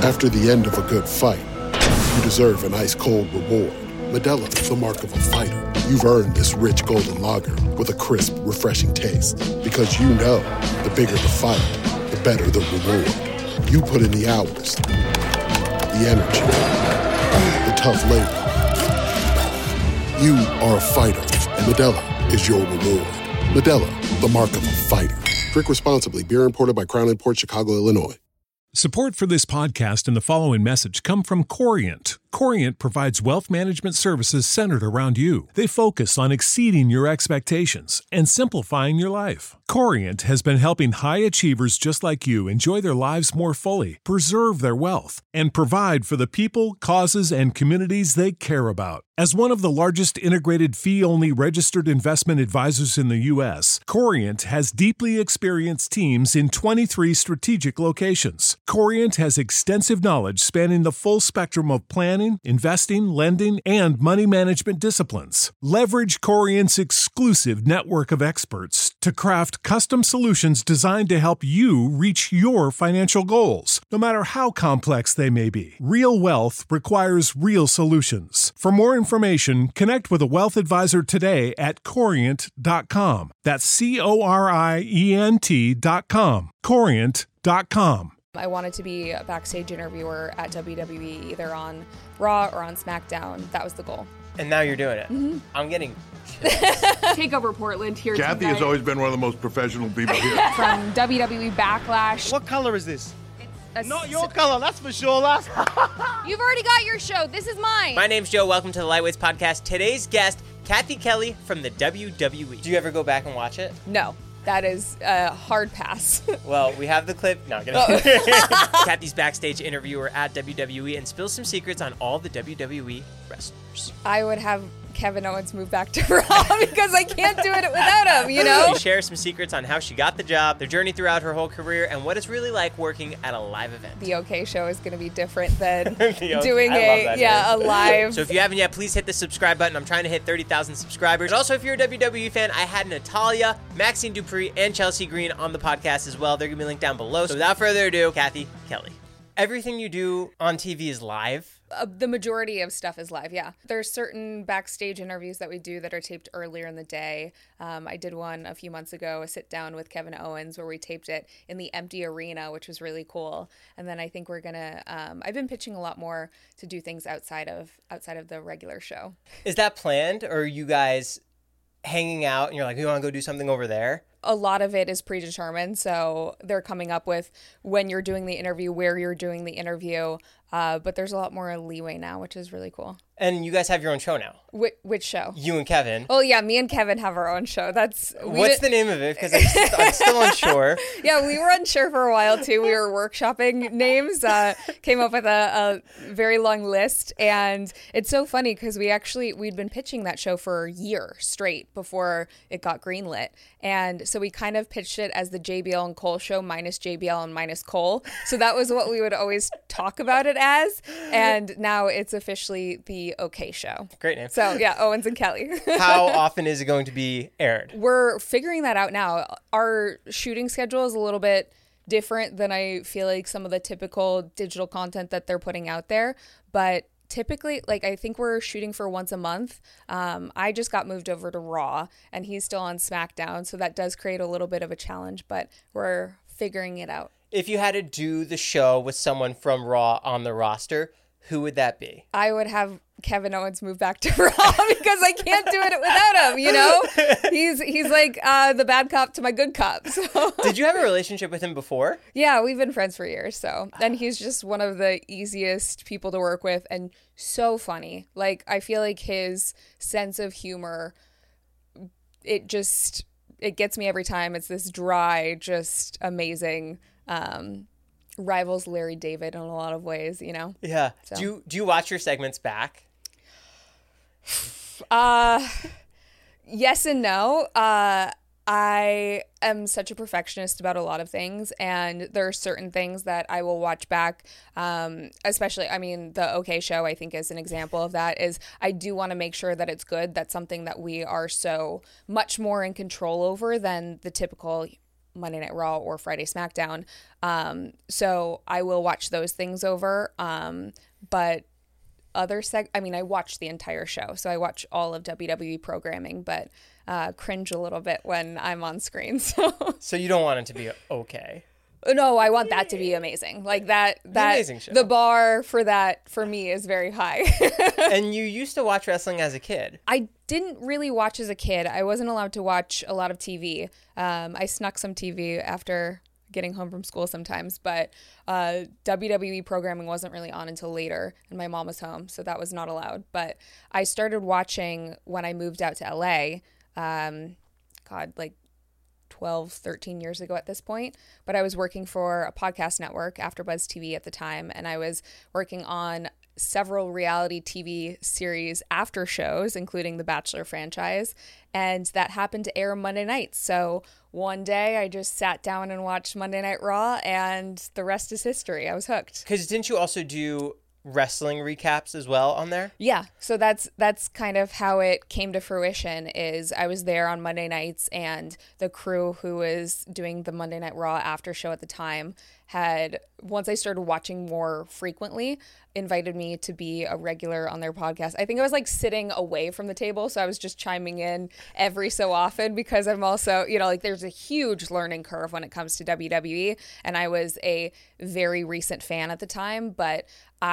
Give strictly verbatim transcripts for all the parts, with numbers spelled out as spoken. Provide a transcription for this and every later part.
After the end of a good fight, you deserve an ice-cold reward. Modelo is the mark of a fighter. You've earned this rich golden lager with a crisp, refreshing taste. Because you know, the bigger the fight, the better the reward. You put in the hours, the energy, the tough labor. You are a fighter, and Modelo is your reward. Modelo, the mark of a fighter. Drink responsibly. Beer imported by Crown Imports, Chicago, Illinois. Support for this podcast and the following message come from Corient. Corient provides wealth management services centered around you. They focus on exceeding your expectations and simplifying your life. Corient has been helping high achievers just like you enjoy their lives more fully, preserve their wealth, and provide for the people, causes, and communities they care about. As one of the largest integrated fee-only registered investment advisors in the U S, Corient has deeply experienced teams in twenty-three strategic locations. Corient has extensive knowledge spanning the full spectrum of planning, investing, lending, and money management disciplines. Leverage Corient's exclusive network of experts to craft custom solutions designed to help you reach your financial goals, no matter how complex they may be. Real wealth requires real solutions. For more information, connect with a wealth advisor today at corient dot com. That's C O R I E N T dot com. corient dot com. I wanted to be a backstage interviewer at W W E, either on Raw or on SmackDown. That was the goal. And now you're doing it. Mm-hmm. I'm getting... Take over Portland here Kathy tonight. has always been one of the most professional people here. From W W E Backlash. What color is this? It's a Not your s- color, that's for sure. Last. You've already got your show. This is mine. My name's Joe. Welcome to the Lightweights Podcast. Today's guest, Kathy Kelly from the W W E. Do you ever go back and watch it? No, that is a hard pass. Well, we have the clip. No, I'm kidding. Oh. Kathy's backstage interviewer at W W E and spills some secrets on all the W W E wrestlers. I would have Kevin Owens move back to Raw because I can't do it without him, you know? She shares some secrets on how she got the job, their journey throughout her whole career, and what it's really like working at a live event. The OK Show is going to be different than The OK doing I love a that yeah name. a live. So if you haven't yet, please hit the subscribe button. I'm trying to hit thirty thousand subscribers. And also, if you're a W W E fan, I had Natalya, Maxine Dupree, and Chelsea Green on the podcast as well. They're going to be linked down below. So without further ado, Kathy Kelly. Everything you do on T V is live? Uh, the majority of stuff is live, yeah. There's certain backstage interviews that we do that are taped earlier in the day. Um, I did one a few months ago, a sit down with Kevin Owens, where we taped it in the empty arena, which was really cool. And then I think we're gonna. Um, I've been pitching a lot more to do things outside of outside of the regular show. Is that planned, or are you guys hanging out and you're like, we want to go do something over there? A lot of it is predetermined, so they're coming up with when you're doing the interview, where you're doing the interview, uh, but there's a lot more leeway now, which is really cool. And you guys have your own show now. Wh- which show? You and Kevin. Oh yeah, me and Kevin have our own show. That's we What's did- the name of it? Because I'm, st- I'm still unsure. Yeah, we were unsure for a while too. We were workshopping names, uh, came up with a, a very long list, and it's so funny because we actually we'd been pitching that show for a year straight before it got greenlit, and so we kind of pitched it as the J B L and Cole show minus J B L and minus Cole. So that was what we would always talk about it as, and now it's officially the OK Show. Great name. So yeah, Owens and Kelly. How often is it going to be aired? We're figuring that out now. Our shooting schedule is a little bit different than I feel like some of the typical digital content that they're putting out there. But typically, like, I think we're shooting for once a month. Um, I just got moved over to Raw, and he's still on SmackDown. So that does create a little bit of a challenge, but we're figuring it out. If you had to do the show with someone from Raw on the roster, who would that be? I would have Kevin Owens move back to Raw because I can't do it without him, you know? He's he's like uh, the bad cop to my good cop. So. Did you have a relationship with him before? Yeah, we've been friends for years, so. And he's just one of the easiest people to work with and so funny. Like, I feel like his sense of humor, it just, it gets me every time. It's this dry, just amazing, um, rivals Larry David in a lot of ways, you know? Yeah. So. Do you, do you watch your segments back? Uh, yes and no. Uh, I am such a perfectionist about a lot of things, and there are certain things that I will watch back, um, especially, I mean, the OK Show, I think, is an example of that, is I do want to make sure that it's good. That's something that we are so much more in control over than the typical Monday Night Raw or Friday SmackDown. Um, so I will watch those things over. Um, but other seg, I mean, I watch the entire show, so I watch all of W W E programming, but uh, cringe a little bit when I'm on screen. So, So you don't want it to be okay. no, I want that to be amazing. Like that, that amazing show. The bar for that for me is very high. And you used to watch wrestling as a kid. I didn't really watch as a kid. I wasn't allowed to watch a lot of T V. Um, I snuck some T V after getting home from school sometimes, but uh, W W E programming wasn't really on until later, and my mom was home, so that was not allowed. But I started watching when I moved out to L A. Um, God, like twelve, thirteen years ago at this point. But I was working for a podcast network, AfterBuzz T V at the time, and I was working on several reality T V series after shows, including the Bachelor franchise, and that happened to air Monday nights. So one day I just sat down and watched Monday Night Raw, and the rest is history. I was hooked. Because didn't you also do wrestling recaps as well on there? Yeah, so that's that's kind of how it came to fruition. Is I was there on Monday nights, and the crew who was doing the Monday Night Raw after show at the time had, once I started watching more frequently, invited me to be a regular on their podcast. I think I was like sitting away from the table, so I was just chiming in every so often, because I'm also, you know, like there's a huge learning curve when it comes to W W E, and I was a very recent fan at the time, but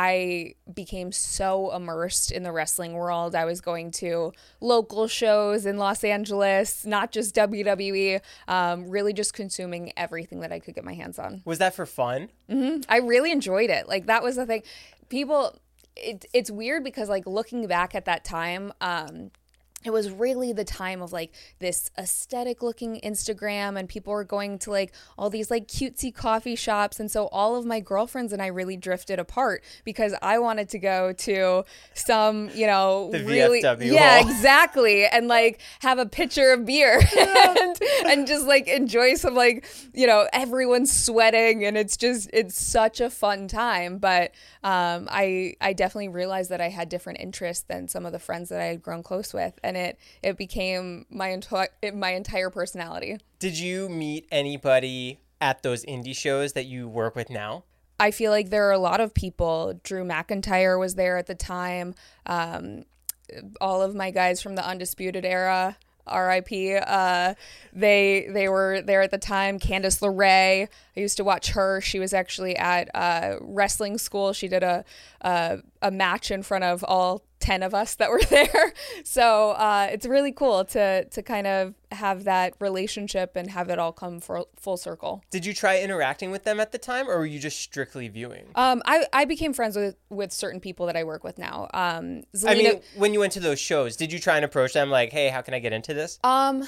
I became so immersed in the wrestling world. I was going to local shows in Los Angeles, not just W W E, um, really just consuming everything that I could get my hands on. Was that for fun? Mm-hmm. I really enjoyed it. Like, that was the thing. People, it, it's weird because, like, looking back at that time, um, it was really the time of like this aesthetic looking Instagram, and people were going to like all these like cutesy coffee shops. And so all of my girlfriends and I really drifted apart because I wanted to go to some, you know, the really, V F W yeah, hall. exactly. And like have a pitcher of beer and, and just like enjoy some, like, you know, everyone's sweating, and it's just, it's such a fun time. But um, I, I definitely realized that I had different interests than some of the friends that I had grown close with. And it it became my entire my entire personality. Did you meet anybody at those indie shows that you work with now? I feel like there are a lot of people. Drew McIntyre was there at the time. Um, all of my guys from the Undisputed Era, R I P, uh, they they were there at the time. Candice LeRae, I used to watch her. She was actually at uh, wrestling school. She did a, a a match in front of all ten of us that were there. So uh, it's really cool to to kind of have that relationship and have it all come for full circle. Did you try interacting with them at the time, or were you just strictly viewing? Um, I, I became friends with, with certain people that I work with now. Um, Zelina, I mean, when you went to those shows, did you try and approach them like, hey, how can I get into this? Um,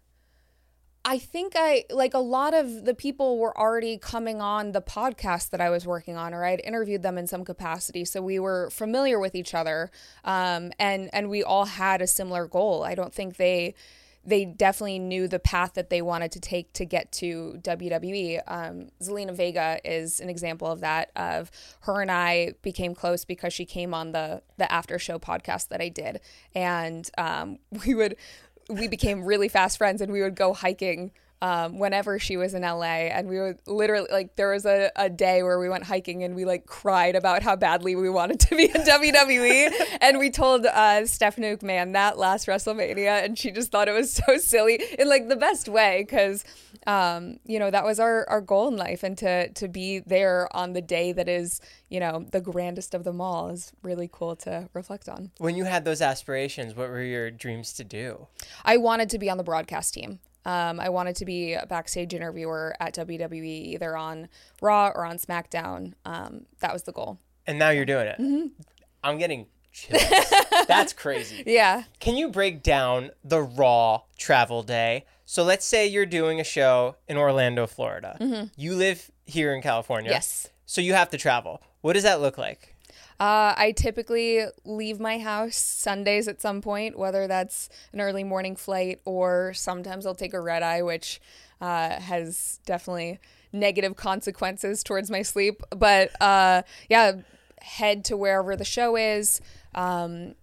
I think I, like, a lot of the people were already coming on the podcast that I was working on, or I'd interviewed them in some capacity. So we were familiar with each other, um, and, and we all had a similar goal. I don't think they, they definitely knew the path that they wanted to take to get to W W E. Um, Zelina Vega is an example of that. Of her and I became close because she came on the, the after show podcast that I did. And um, we would... we became really fast friends, and we would go hiking um, whenever she was in L A, and we would literally, like, there was a, a day where we went hiking and we like cried about how badly we wanted to be in W W E. And we told uh, Stephanie McMahon that last WrestleMania, and she just thought it was so silly in like the best way, because um, you know, that was our, our goal in life, and to to be there on the day that is, you know, the grandest of them all is really cool to reflect on. When you had those aspirations, what were your dreams to do? I wanted to be on the broadcast team. Um, I wanted to be a backstage interviewer at W W E, either on Raw or on SmackDown. Um, that was the goal. And now you're doing it. Mm-hmm. I'm getting chills. That's crazy. Yeah. Can you break down the Raw travel day? So let's say you're doing a show in Orlando, Florida. Mm-hmm. You live here in California. Yes. So you have to travel. What does that look like? Uh, I typically leave my house Sundays at some point, whether that's an early morning flight or sometimes I'll take a red eye, which uh, has definitely negative consequences towards my sleep. But uh, yeah, head to wherever the show is. Um,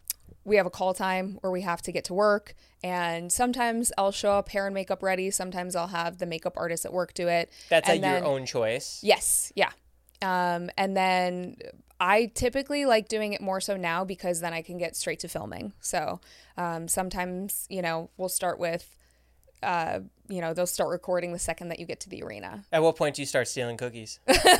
we have a call time where we have to get to work, and sometimes I'll show up hair and makeup ready. Sometimes I'll have the makeup artist at work do it. That's and at then, your own choice? Yes, yeah. Um, and then I typically like doing it more so now because then I can get straight to filming. So um, sometimes, you know, we'll start with, uh, you know, they'll start recording the second that you get to the arena. At what point do you start stealing cookies?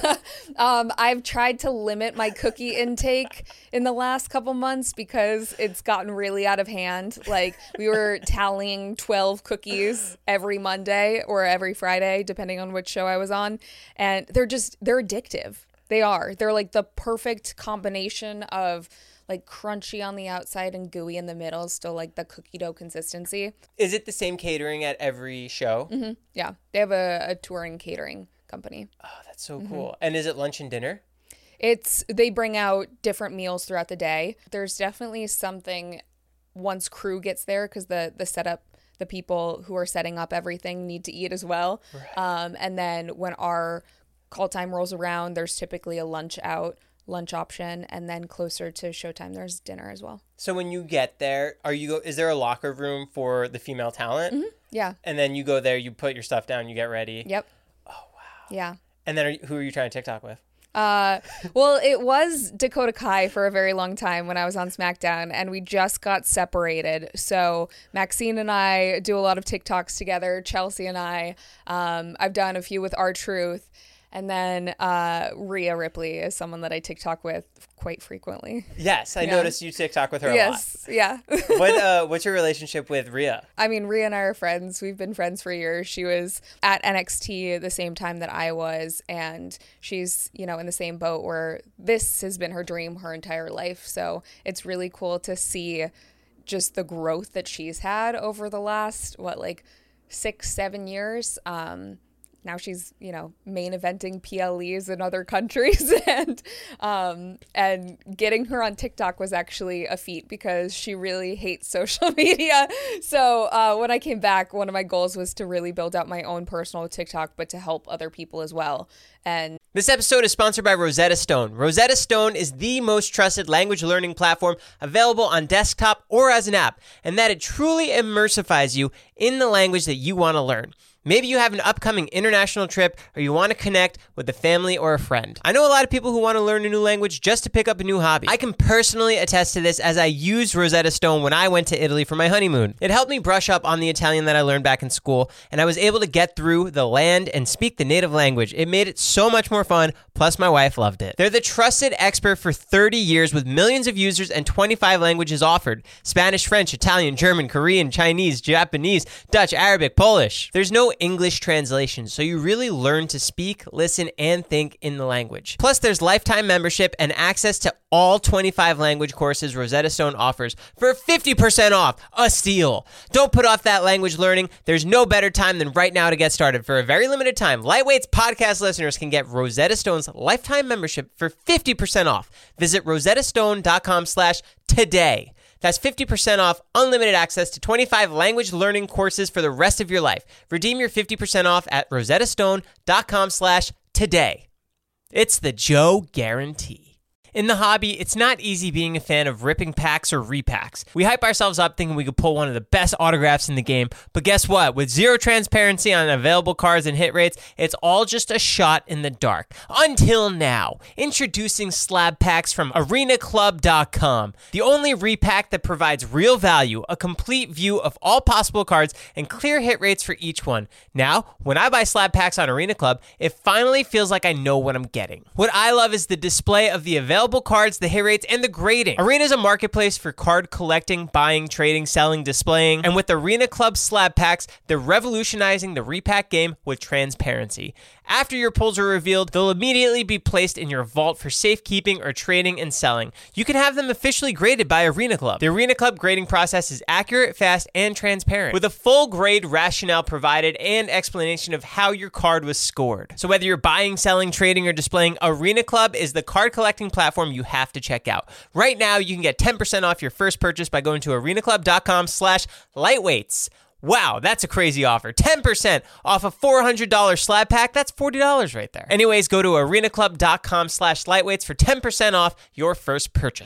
um, I've tried to limit my cookie intake in the last couple months because it's gotten really out of hand. Like we were tallying twelve cookies every Monday or every Friday, depending on which show I was on. And they're just, they're addictive. They are. They're like the perfect combination of like crunchy on the outside and gooey in the middle, still like the cookie dough consistency. Is it the same catering at every show? Mm-hmm. Yeah. They have a, a touring catering company. Oh, that's so mm-hmm. cool. And is it lunch and dinner? It's, they bring out different meals throughout the day. There's definitely something once crew gets there because the, the setup, the people who are setting up everything need to eat as well. Right. Um, and then when our call time rolls around, there's typically a lunch out, lunch option, and then closer to showtime, there's dinner as well. So when you get there, are you go? Is there a locker room for the female talent? Mm-hmm. Yeah. And then you go there, you put your stuff down, you get ready. Yep. Oh wow. Yeah. And then are you, who are you trying to TikTok with? Uh, well, it was Dakota Kai for a very long time when I was on SmackDown, and we just got separated. So Maxine and I do a lot of TikToks together. Chelsea and I, um, I've done a few with R-Truth. And then uh, Rhea Ripley is someone that I TikTok with quite frequently. Yes, I yeah. noticed you TikTok with her a yes, lot. Yes, yeah. what uh, What's your relationship with Rhea? I mean, Rhea and I are friends. We've been friends for years. She was at N X T the same time that I was, and she's, you know, in the same boat where this has been her dream her entire life. So it's really cool to see just the growth that she's had over the last, what, like six, seven years. Um Now she's, you know, main eventing P L Es in other countries, and um, and getting her on TikTok was actually a feat because she really hates social media. So uh, when I came back, one of my goals was to really build out my own personal TikTok, but to help other people as well. And this episode is sponsored by Rosetta Stone. Rosetta Stone is the most trusted language learning platform available on desktop or as an app, and that it truly immersifies you in the language that you want to learn. Maybe you have an upcoming international trip or you want to connect with a family or a friend. I know a lot of people who want to learn a new language just to pick up a new hobby. I can personally attest to this as I used Rosetta Stone when I went to Italy for my honeymoon. It helped me brush up on the Italian that I learned back in school, and I was able to get through the land and speak the native language. It made it so much more fun, plus my wife loved it. They're the trusted expert for thirty years with millions of users and twenty-five languages offered. Spanish, French, Italian, German, Korean, Chinese, Japanese, Dutch, Arabic, Polish. There's no English translation, so you really learn to speak, listen, and think in the language. Plus, there's lifetime membership and access to all twenty-five language courses Rosetta Stone offers for fifty percent off. A steal. Don't put off that language learning. There's no better time than right now to get started. For a very limited time, Lightweight's podcast listeners can get Rosetta Stone's lifetime membership for fifty percent off. Visit rosettastone.com slash today. That's fifty percent off unlimited access to twenty-five language learning courses for the rest of your life. Redeem your fifty percent off at rosettastone.com slash today. It's the Joe Guarantee. In the hobby, it's not easy being a fan of ripping packs or repacks. We hype ourselves up thinking we could pull one of the best autographs in the game, but guess what? With zero transparency on available cards and hit rates, it's all just a shot in the dark. Until now. Introducing slab packs from arena club dot com, the only repack that provides real value, a complete view of all possible cards, and clear hit rates for each one. Now, when I buy slab packs on Arena Club, it finally feels like I know what I'm getting. What I love is the display of the available cards, the hit rates, and the grading. Arena is a marketplace for card collecting, buying, trading, selling, displaying, and with Arena Club slab packs, they're revolutionizing the repack game with transparency. After your pulls are revealed, they'll immediately be placed in your vault for safekeeping or trading and selling. You can have them officially graded by Arena Club. The Arena Club grading process is accurate, fast, and transparent, with a full grade rationale provided and explanation of how your card was scored. So whether you're buying, selling, trading, or displaying, Arena Club is the card collecting platform you have to check out. Right now, you can get ten percent off your first purchase by going to arenaclub.com slash lightweights. Wow, that's a crazy offer. ten percent off a four hundred dollars slab pack. That's forty dollars right there. Anyways, go to arenaclub.com slash lightweights for ten percent off your first purchase.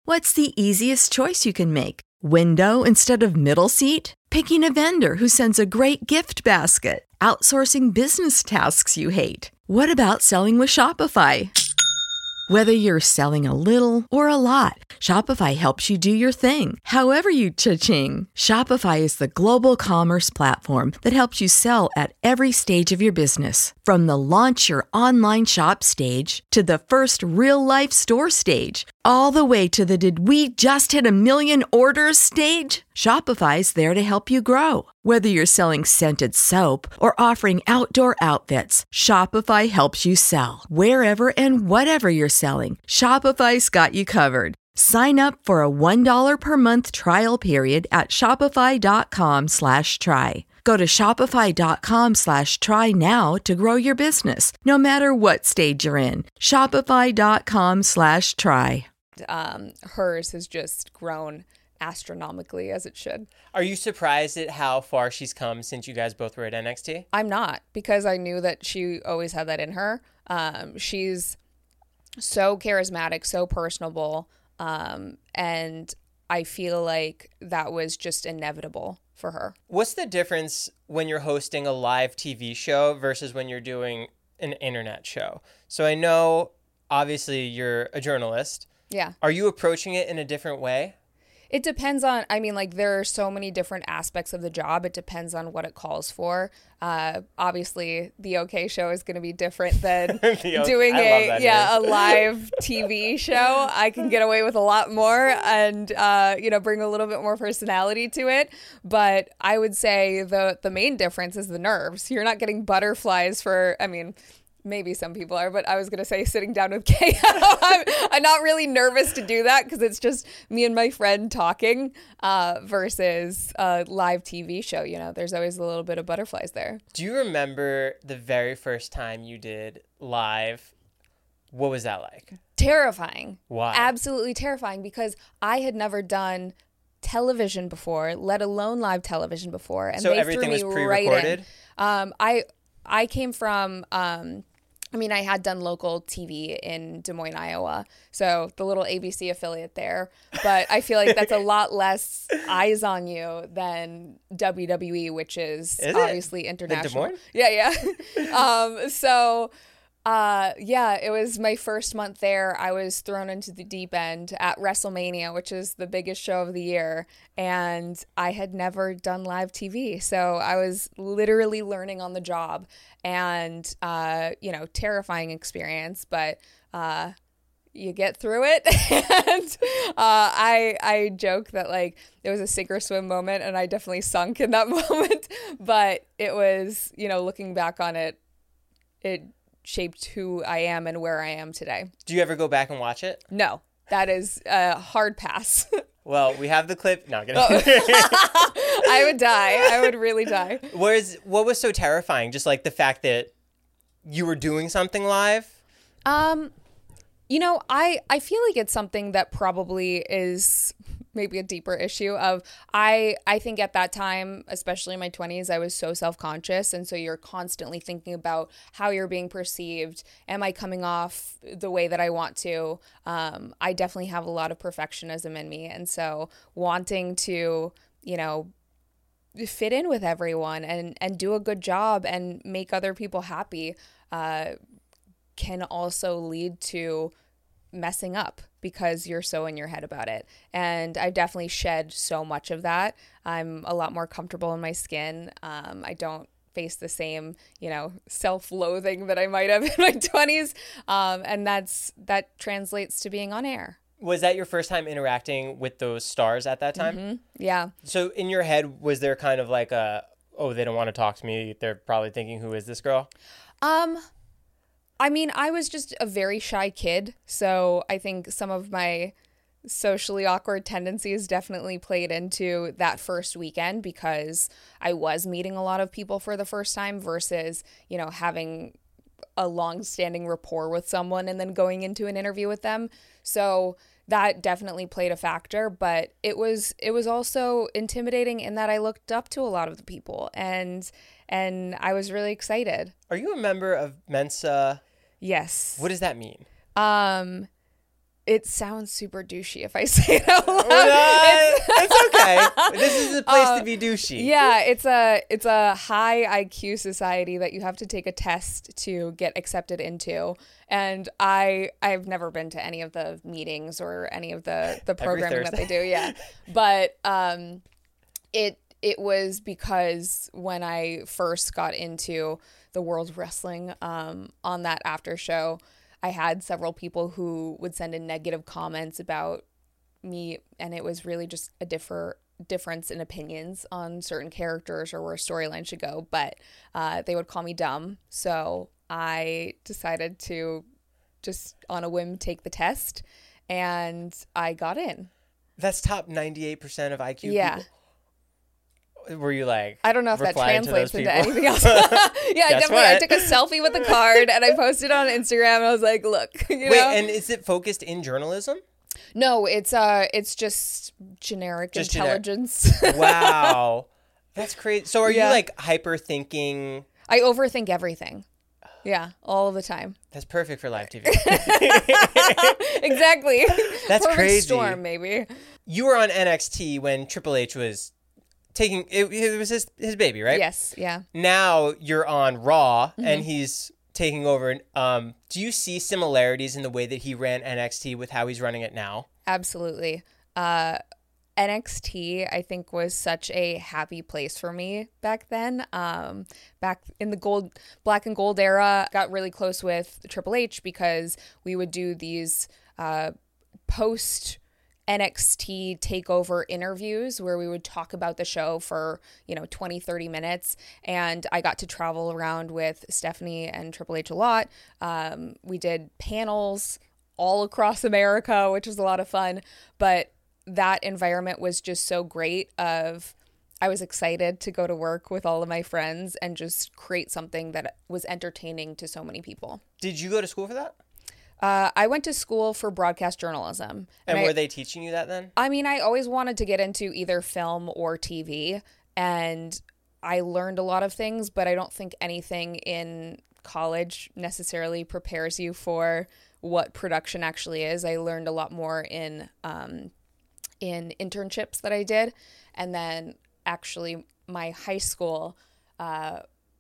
What's the easiest choice you can make? Window instead of middle seat? Picking a vendor who sends a great gift basket? Outsourcing business tasks you hate? What about selling with Shopify? Whether you're selling a little or a lot, Shopify helps you do your thing, however you cha-ching. Shopify is the global commerce platform that helps you sell at every stage of your business. From the launch your online shop stage to the first real-life store stage, all the way to the did we just hit a million orders stage. Shopify's there to help you grow. Whether you're selling scented soap or offering outdoor outfits, Shopify helps you sell. Wherever and whatever you're selling, Shopify's got you covered. Sign up for a one dollar per month trial period at shopify.com slash try. Go to shopify.com slash try now to grow your business, no matter what stage you're in. Shopify.com slash try. Um, hers has just grown astronomically, as it should. Are you surprised at how far she's come since you guys both were at N X T? I'm not, because I knew that she always had that in her. Um, she's so charismatic, so personable, um, and I feel like that was just inevitable for her. What's the difference when you're hosting a live T V show versus when you're doing an internet show? So I know, obviously, you're a journalist. Yeah. Are you approaching it in a different way? It depends on, I mean, like, there are so many different aspects of the job. It depends on what it calls for. Uh, obviously, the OK Show is going to be different than the doing I a love that yeah name. a live T V show. I can get away with a lot more and, uh, you know, bring a little bit more personality to it. But I would say the, the main difference is the nerves. You're not getting butterflies for, I mean... Maybe some people are, but I was going to say sitting down with Kay. I'm, I'm not really nervous to do that because it's just me and my friend talking uh, versus a live T V show. You know, there's always a little bit of butterflies there. Do you remember the very first time you did live? What was that like? Terrifying. Why? Absolutely terrifying, because I had never done television before, let alone live television before. And so they everything threw me was right pre-recorded? in. Um, I, I came from... Um, I mean, I had done local T V in Des Moines, Iowa, so the little A B C affiliate there. But I feel like that's a lot less eyes on you than W W E, which is, is obviously it? international. In Des Moines? Yeah, yeah. um, so, uh, yeah, it was my first month there. I was thrown into the deep end at WrestleMania, which is the biggest show of the year, and I had never done live T V, so I was literally learning on the job. And, uh, you know, terrifying experience, but uh, you get through it. and uh, I I joke that, like, it was a sink or swim moment, and I definitely sunk in that moment. But it was, you know, looking back on it, it shaped who I am and where I am today. Do you ever go back and watch it? No, that is a hard pass. Well, we have the clip. No, I'm kidding. Oh. I would die. I would really die. Whereas, what was so terrifying? Just like the fact that you were doing something live? Um, you know, I, I feel like it's something that probably is maybe a deeper issue of, I, I think at that time, especially in my twenties, I was so self-conscious. And so you're constantly thinking about how you're being perceived. Am I coming off the way that I want to? Um, I definitely have a lot of perfectionism in me. And so wanting to, you know, fit in with everyone and, and do a good job and make other people happy uh, can also lead to messing up because you're so in your head about it. And I've definitely shed so much of that. I'm a lot more comfortable in my skin. Um, I don't face the same, you know, self-loathing that I might have in my twenties. Um, and that's that translates to being on air. Was that your first time interacting with those stars at that time? Mm-hmm. Yeah. So in your head, was there kind of like a, oh, they don't want to talk to me. They're probably thinking, who is this girl? Um, I mean, I was just a very shy kid. So I think some of my socially awkward tendencies definitely played into that first weekend because I was meeting a lot of people for the first time versus, you know, having a long-standing rapport with someone and then going into an interview with them. So that definitely played a factor, but it was it was also intimidating in that I looked up to a lot of the people and and I was really excited. Are you a member of Mensa? Yes. What does that mean? Um It sounds super douchey if I say it out loud. Well, uh, it's okay. This is the place Uh, to be douchey. Yeah, it's a it's a high I Q society that you have to take a test to get accepted into. And I I've never been to any of the meetings or any of the the programming that they do. Yeah, but um, it it was because when I first got into the world of wrestling, um, on that after show, I had several people who would send in negative comments about me, and it was really just a differ difference in opinions on certain characters or where a storyline should go. But uh, they would call me dumb, so I decided to just on a whim take the test, and I got in. That's top ninety-eight percent of I Q Yeah. people. Were you like, I don't know if that replying to translates those into people? anything else. Yeah, I Guess definitely. I what? took a selfie with the card and I posted it on Instagram. And I was like, "Look, you Wait, know." and is it focused in journalism? No, it's uh, it's just generic Just generic. intelligence. Wow. That's crazy. So are Yeah. you like hyper thinking? I overthink everything. Yeah, all of the time. That's perfect for live T V. Exactly. That's Perfect crazy. storm, maybe. You were on N X T when Triple H was taking it, it was his his baby, right? Yes. Yeah. Now you're on Raw Mm-hmm. and he's taking over. Um, do you see similarities in the way that he ran N X T with how he's running it now? Absolutely. Uh, N X T, I think, was such a happy place for me back then. Um, back in the gold, black and gold era, got really close with Triple H because we would do these uh, post N X T takeover interviews where we would talk about the show for, you know, twenty, thirty minutes. And I got to travel around with Stephanie and Triple H a lot. Um, we did panels all across America, which was a lot of fun. But that environment was just so great of I was excited to go to work with all of my friends and just create something that was entertaining to so many people. Did you go to school for that? Uh, I went to school for broadcast journalism. And, I, were they teaching you that then? I mean, I always wanted to get into either film or T V, and I learned a lot of things, but I don't think anything in college necessarily prepares you for what production actually is. I learned a lot more in um, in internships that I did, and then actually my high school, uh,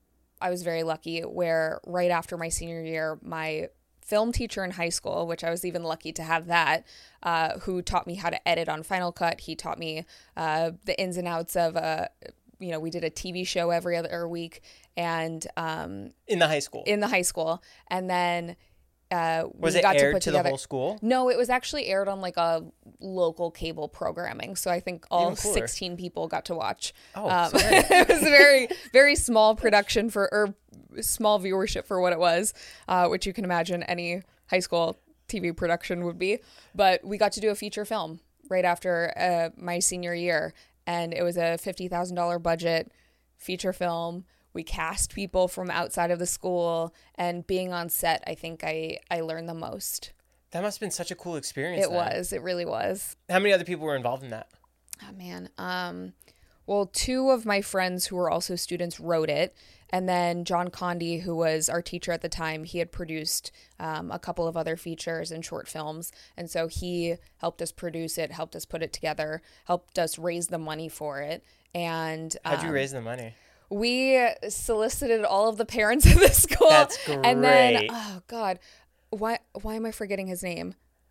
I was very lucky where right after my senior year, my film teacher in high school, which I was even lucky to have that, uh, who taught me how to edit on Final Cut. He taught me uh, the ins and outs of, uh, you know, we did a T V show every other week, and um, In the high school? in the high school, and then uh, was we it got aired to put to together. the whole school? No, it was actually aired on like a local cable programming. So I think all Even cooler. sixteen people got to watch. Oh, um, so nice. it was a very, very small production for, or small viewership for what it was, uh, which you can imagine any high school T V production would be. But we got to do a feature film right after uh, my senior year. And it was a fifty thousand dollars budget feature film. We cast people from outside of the school, and being on set, I think I, I learned the most. That must have been such a cool experience. It then. was. It really was. How many other people were involved in that? Oh, man. Um, well, two of my friends who were also students wrote it. And then John Condi, who was our teacher at the time, he had produced um, a couple of other features and short films. And so he helped us produce it, helped us put it together, helped us raise the money for it. And How'd you um, raise the money? we solicited all of the parents of the school. That's And then, great. oh, God, why, why am I forgetting his name?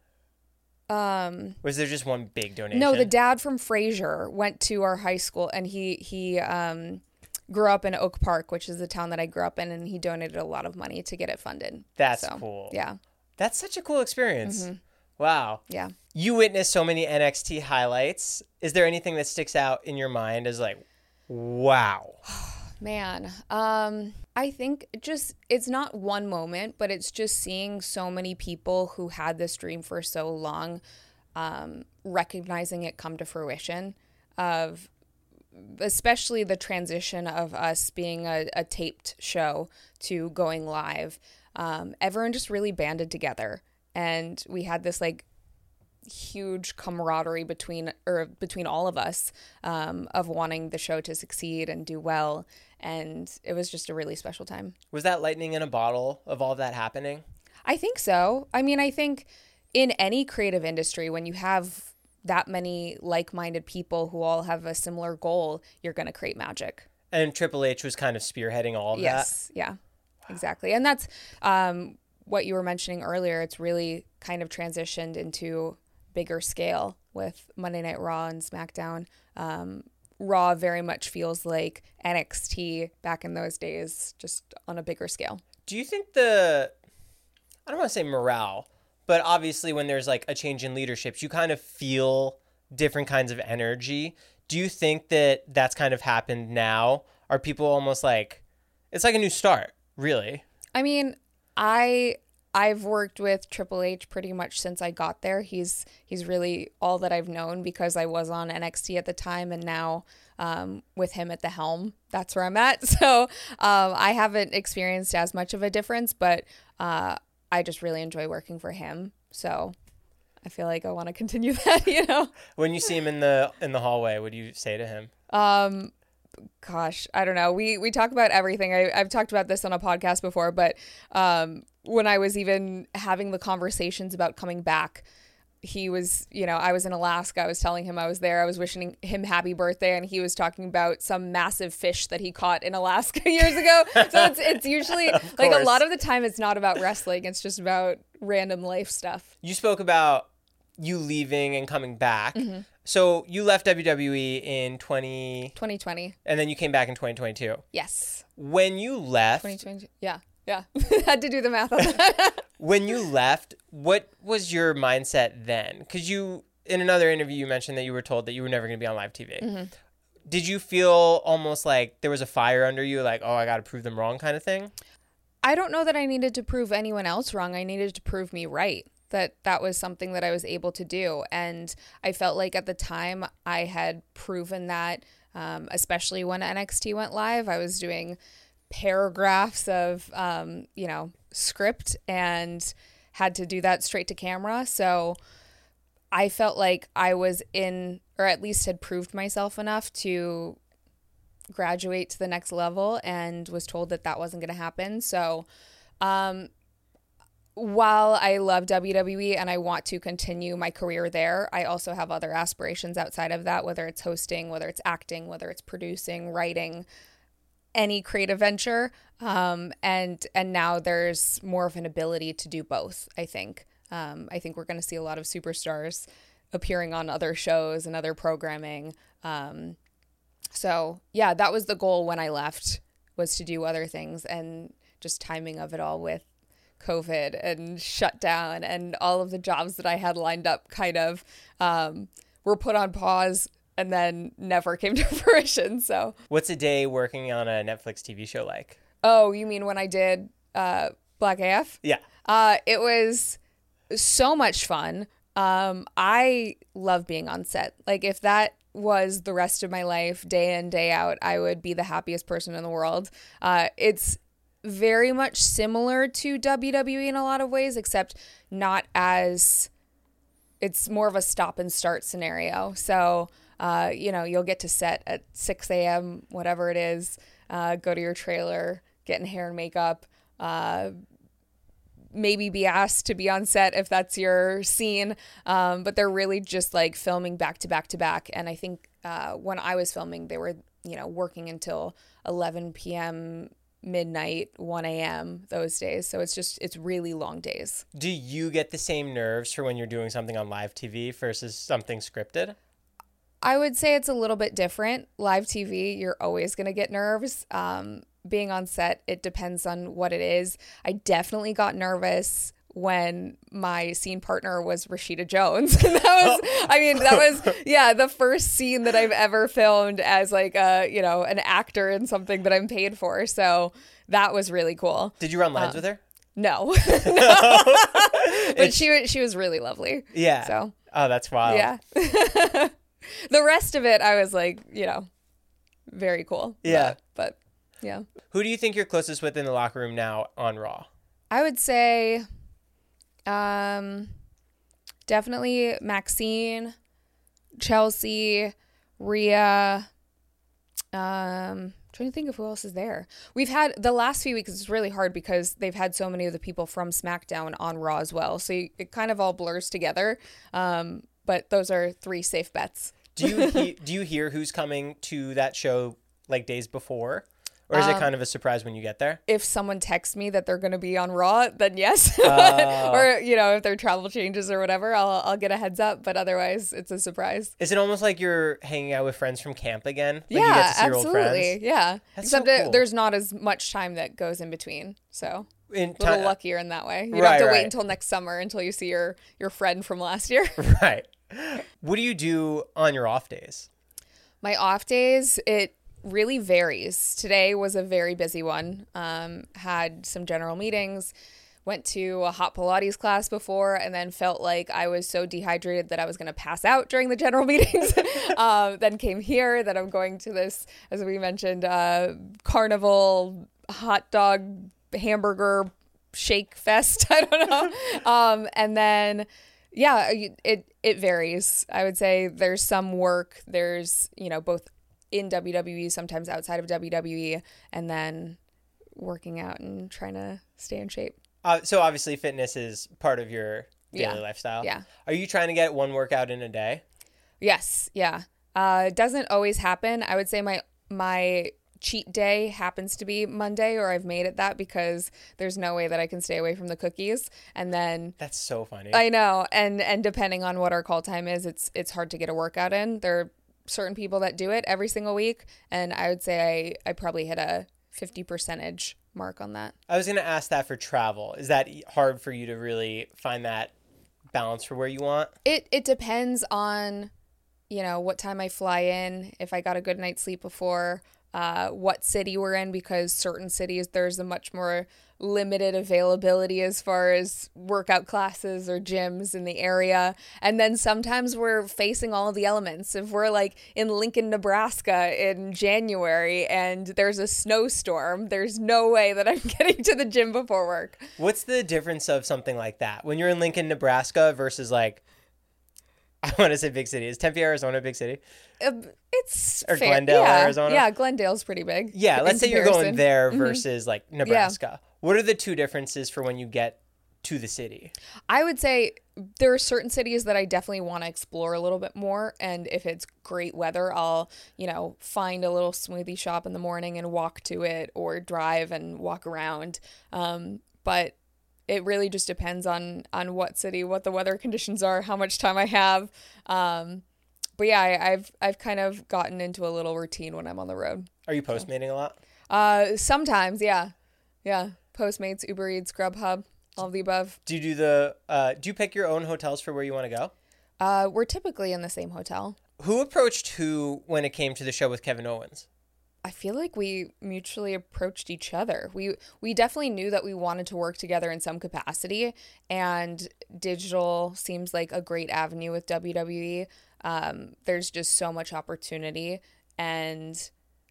Um, Was there just one big donation? no, the dad from Frasier went to our high school, and he, he, um, grew up in Oak Park, which is the town that I grew up in, and he donated a lot of money to get it funded. That's So, cool. Yeah. That's such a cool experience. Wow. Yeah. You witnessed so many N X T highlights. Is there anything that sticks out in your mind as like, wow? Man, um, I think just, it's not one moment, but it's just seeing so many people who had this dream for so long, um, recognizing it come to fruition, of especially the transition of us being a, a taped show to going live. Um, everyone just really banded together, and we had this like huge camaraderie between or between all of us, um, of wanting the show to succeed and do well, and it was just a really special time. Was that lightning in a bottle of all of that happening? I think so. I mean, I think in any creative industry, when you have that many like-minded people who all have a similar goal, you're going to create magic. And Triple H was kind of spearheading all of yes, that? Yes, yeah, exactly. And that's um, what you were mentioning earlier. It's really kind of transitioned into bigger scale with Monday Night Raw and SmackDown. Um, Raw very much feels like N X T back in those days, just on a bigger scale. Do you think the, I don't want to say morale, but obviously when there's like a change in leadership, you kind of feel different kinds of energy. Do you think that that's kind of happened now? Are people almost like, it's like a new start, really? I mean, I, I've worked with Triple H pretty much since I got there. He's, he's really all that I've known because I was on N X T at the time, and now um, with him at the helm, that's where I'm at. So um, I haven't experienced as much of a difference, but uh, I just really enjoy working for him. So I feel like I want to continue that, you know? When you see him in the in the hallway, what do you say to him? Um, gosh, I don't know. We we talk about everything. I, I've talked about this on a podcast before, but um, when I was even having the conversations about coming back, he was, you know, I was in Alaska. I was telling him I was there. I was wishing him happy birthday, and he was talking about some massive fish that he caught in Alaska years ago. So it's it's usually like a lot of the time it's not about wrestling. It's just about random life stuff. You spoke about you leaving and coming back. Mm-hmm. So you left W W E in twenty twenty twenty. And then you came back in twenty twenty-two. Yes. When you left. twenty twenty. Yeah. Yeah. Had to do the math on that. When you left, what was your mindset then? Because you, in another interview, you mentioned that you were told that you were never going to be on live T V. Mm-hmm. Did you feel almost like there was a fire under you, like, oh, I got to prove them wrong kind of thing? I don't know that I needed to prove anyone else wrong. I needed to prove me right, that that was something that I was able to do. And I felt like at the time I had proven that, um, especially when N X T went live. I was doing paragraphs of, um, you know, script and had to do that straight to camera. So I felt like I was in, or at least had proved myself enough to graduate to the next level, and was told that that wasn't going to happen. So um, while I love W W E and I want to continue my career there, I also have other aspirations outside of that, whether it's hosting, whether it's acting, whether it's producing, writing, any creative venture. Um, and and now there's more of an ability to do both, I think. Um, I think we're going to see a lot of superstars appearing on other shows and other programming. Um, so, yeah, that was the goal when I left, was to do other things, and just timing of it all with COVID and shutdown and all of the jobs that I had lined up kind of um, were put on pause and then never came to fruition. So what's a day working on a Netflix T V show like? Oh, you mean when I did uh, Black A F? Yeah. Uh, it was so much fun. Um, I love being on set. Like, if that was the rest of my life, day in, day out, I would be the happiest person in the world. Uh, it's very much similar to W W E in a lot of ways, except not as, it's more of a stop and start scenario. So, uh, you know, you'll get to set at six a.m., whatever it is, uh, go to your trailer, get in hair and makeup, uh, maybe be asked to be on set if that's your scene. Um, but they're really just like filming back to back to back. And I think uh, when I was filming, they were, you know, working until eleven p.m., midnight, one a.m. those days. So it's just, it's really long days. Do you get the same nerves for when you're doing something on live T V versus something scripted? I would say it's a little bit different. Live T V, you're always going to get nerves. Um, being on set, it depends on what it is. I definitely got nervous when my scene partner was Rashida Jones. that was, I mean, that was, yeah, the first scene that I've ever filmed as like a, you know, an actor in something that I'm paid for. So that was really cool. Did you run lines um, with her? No. no. But she was, she was really lovely. Yeah. So. Oh, that's wild. Yeah. The rest of it, I was like, you know, very cool. Yeah. But, but yeah. Who do you think you're closest with in the locker room now on Raw? I would say um, definitely Maxine, Chelsea, Rhea, um, Trying to think of who else is there. We've had the last few weeks. It's really hard because they've had so many of the people from SmackDown on Raw as well. So you, it kind of all blurs together. Um, but those are three safe bets. Do you he- do you hear who's coming to that show like days before, or is um, it kind of a surprise when you get there? If someone texts me that they're going to be on Raw, then yes. Uh, or you know, if their travel changes or whatever, I'll I'll get a heads up. But otherwise, it's a surprise. Is it almost like you're hanging out with friends from camp again? Like yeah, you get to see absolutely. Your old friends? Yeah, That's except so cool. there's not as much time that goes in between. So. In a little t- luckier in that way. You right, don't have to right. wait until next summer until you see your, your friend from last year. Right. What do you do on your off days? My off days, it really varies. Today was a very busy one. Um, had some general meetings, went to a hot Pilates class before, and then felt like I was so dehydrated that I was going to pass out during the general meetings. um, then came here, that I'm going to this, as we mentioned, uh, carnival hot dog hamburger shake fest. I don't know. um, and then, yeah, it, it varies. I would say there's some work, there's, you know, both in W W E, sometimes outside of W W E, and then working out and trying to stay in shape. Uh, so obviously fitness is part of your daily yeah. lifestyle. Yeah. Are you trying to get one workout in a day? Yes. Yeah. Uh, it doesn't always happen. I would say my, my, cheat day happens to be Monday, or I've made it that because there's no way that I can stay away from the cookies. And then that's so funny. I know. And and depending on what our call time is, it's it's hard to get a workout in. There are certain people that do it every single week, and I would say I, I probably hit a fifty percentage mark on that. I was going to ask that for travel. Is that hard for you to really find that balance for where you want? It it depends on, you know, what time I fly in, if I got a good night's sleep before, Uh, what city we're in, because certain cities there's a much more limited availability as far as workout classes or gyms in the area. And then sometimes we're facing all of the elements. If we're like in Lincoln, Nebraska in January and there's a snowstorm, there's no way that I'm getting to the gym before work. What's the difference of something like that when you're in Lincoln, Nebraska versus like, I want to say big city. Is Tempe, Arizona a big city? Uh, it's or fair. Glendale, yeah. Arizona? Yeah, Glendale's pretty big. Yeah, let's say comparison. you're going there Mm-hmm. versus like Nebraska. Yeah. What are the two differences for when you get to the city? I would say there are certain cities that I definitely want to explore a little bit more. And if it's great weather, I'll, you know, find a little smoothie shop in the morning and walk to it, or drive and walk around. Um, but it really just depends on, on what city, what the weather conditions are, how much time I have. Um, but yeah, I, I've, I've kind of gotten into a little routine when I'm on the road. Are you Postmating a lot? Uh, sometimes. Yeah. Yeah. Postmates, Uber Eats, Grubhub, all of the above. Do you do the, uh, do you pick your own hotels for where you want to go? Uh, we're typically in the same hotel. Who approached who when it came to the show with Kevin Owens? I feel like we mutually approached each other. We we definitely knew that we wanted to work together in some capacity, and digital seems like a great avenue with W W E. Um, there's just so much opportunity, and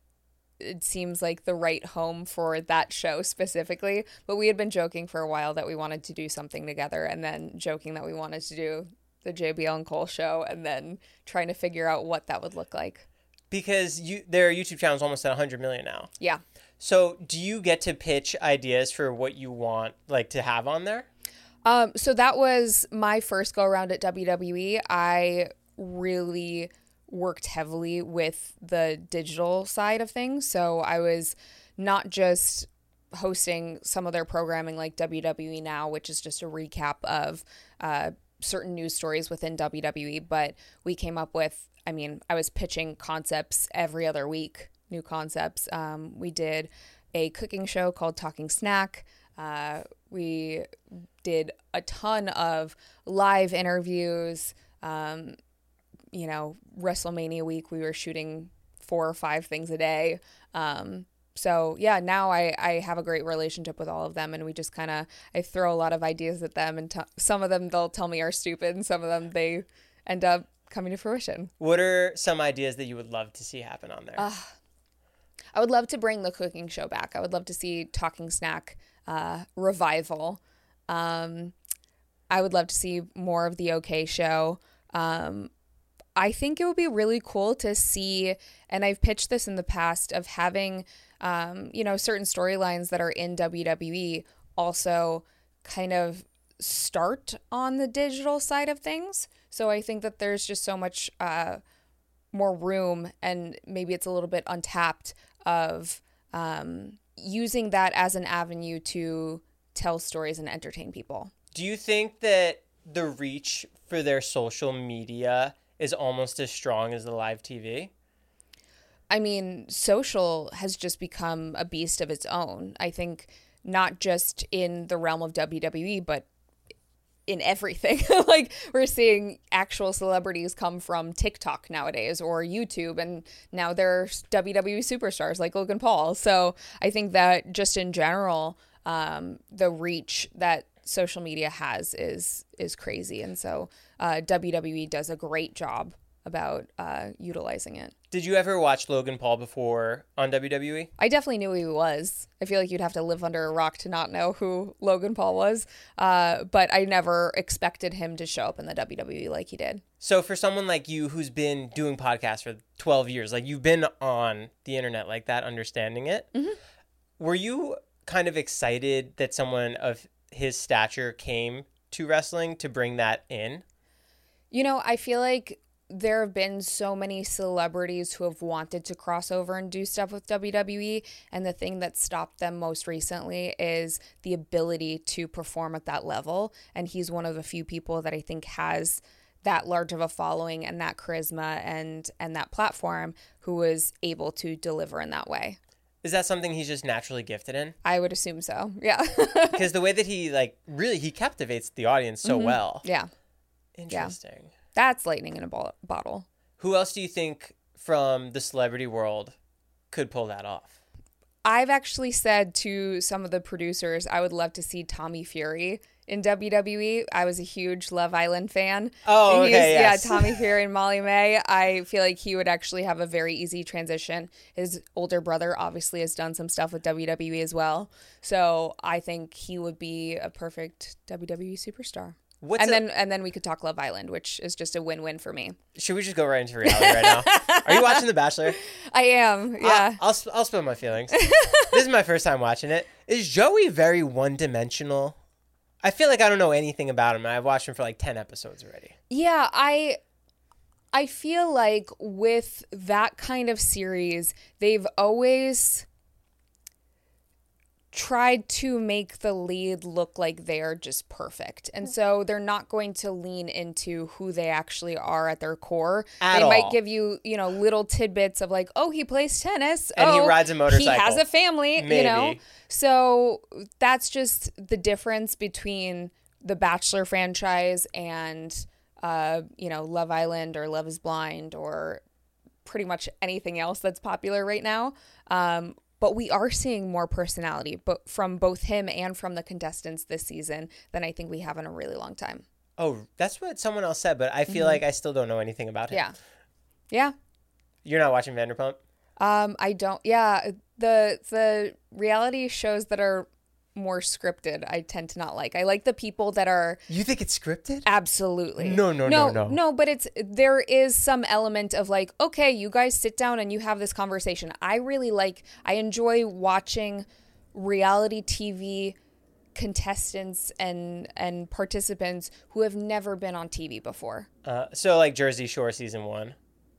it seems like the right home for that show specifically. But we had been joking for a while that we wanted to do something together, and then joking that we wanted to do the J B L and Cole show, and then trying to figure out what that would look like. Because you, their YouTube channel is almost at one hundred million now. Yeah. So do you get to pitch ideas for what you want like to have on there? Um, so that was my first go around at W W E. I really worked heavily with the digital side of things. So I was not just hosting some of their programming like W W E Now, which is just a recap of uh, certain news stories within W W E, but we came up with, I mean, I was pitching concepts every other week, new concepts. Um, we did a cooking show called Talking Snack. Uh, we did a ton of live interviews. Um, you know, WrestleMania week, we were shooting four or five things a day. Um, so yeah, now I, I have a great relationship with all of them, and we just kind of, I throw a lot of ideas at them, and t- some of them they'll tell me are stupid, and some of them they end up coming to fruition. What are some ideas that you would love to see happen on there? Uh, I would love to bring the cooking show back. I would love to see Talking Snack uh, revival. Um, I would love to see more of the OK Show. Um, I think it would be really cool to see, and I've pitched this in the past, of having, um, you know, certain storylines that are in W W E also kind of start on the digital side of things. So I think that there's just so much uh, more room, and maybe it's a little bit untapped, of um, using that as an avenue to tell stories and entertain people. Do you think that the reach for their social media is almost as strong as the live T V? I mean, social has just become a beast of its own. I think not just in the realm of W W E, but in everything. Like, we're seeing actual celebrities come from TikTok nowadays or YouTube, and now they're W W E superstars like Logan Paul. So I think that just in general, um, the reach that social media has is is crazy. And so uh, W W E does a great job about uh, utilizing it. Did you ever watch Logan Paul before on W W E? I definitely knew who he was. I feel like you'd have to live under a rock to not know who Logan Paul was. Uh, but I never expected him to show up in the W W E like he did. So for someone like you who's been doing podcasts for twelve years, like you've been on the internet like that, understanding it, mm-hmm. were you kind of excited that someone of his stature came to wrestling to bring that in? You know, I feel like there have been so many celebrities who have wanted to cross over and do stuff with W W E, and the thing that stopped them most recently is the ability to perform at that level. And he's one of the few people that I think has that large of a following and that charisma and and that platform who was able to deliver in that way. Is that something he's just naturally gifted in? I would assume so. Yeah. Because the way that he like really he captivates the audience so mm-hmm. well. Yeah. Interesting. Yeah. That's lightning in a bo- bottle. Who else do you think from the celebrity world could pull that off? I've actually said to some of the producers, I would love to see Tommy Fury in W W E. I was a huge Love Island fan. Oh, okay, yes. Yeah, Tommy Fury and Molly May. I feel like he would actually have a very easy transition. His older brother obviously has done some stuff with W W E as well. So I think he would be a perfect W W E superstar. What's and a, then and then we could talk Love Island, which is just a win-win for me. Should we just go right into reality right now? Are you watching The Bachelor? I am, yeah. I'll, I'll, I'll spill my feelings. This is my first time watching it. Is Joey very one-dimensional? I feel like I don't know anything about him. I've watched him for like ten episodes already. Yeah, I I feel like with that kind of series, they've always tried to make the lead look like they're just perfect. And so they're not going to lean into who they actually are at their core. At they all. might give you, you know, little tidbits of like, oh, he plays tennis. And oh, he rides a motorcycle. He has a family, Maybe. you know. So that's just the difference between the Bachelor franchise and, uh, you know, Love Island or Love is Blind or pretty much anything else that's popular right now. Um, But we are seeing more personality but from both him and from the contestants this season than I think we have in a really long time. Oh, that's what someone else said, but I feel mm-hmm. like I still don't know anything about him. Yeah. Yeah. You're not watching Vanderpump? Um, I don't. Yeah. The the reality shows that are more scripted, I tend to not like. I like the people that are... You think it's scripted? Absolutely. No, no, no, no. No, but it's there is some element of like, okay, you guys sit down and you have this conversation. I really like, I enjoy watching reality T V contestants and and participants who have never been on T V before. Uh, so like Jersey Shore season one?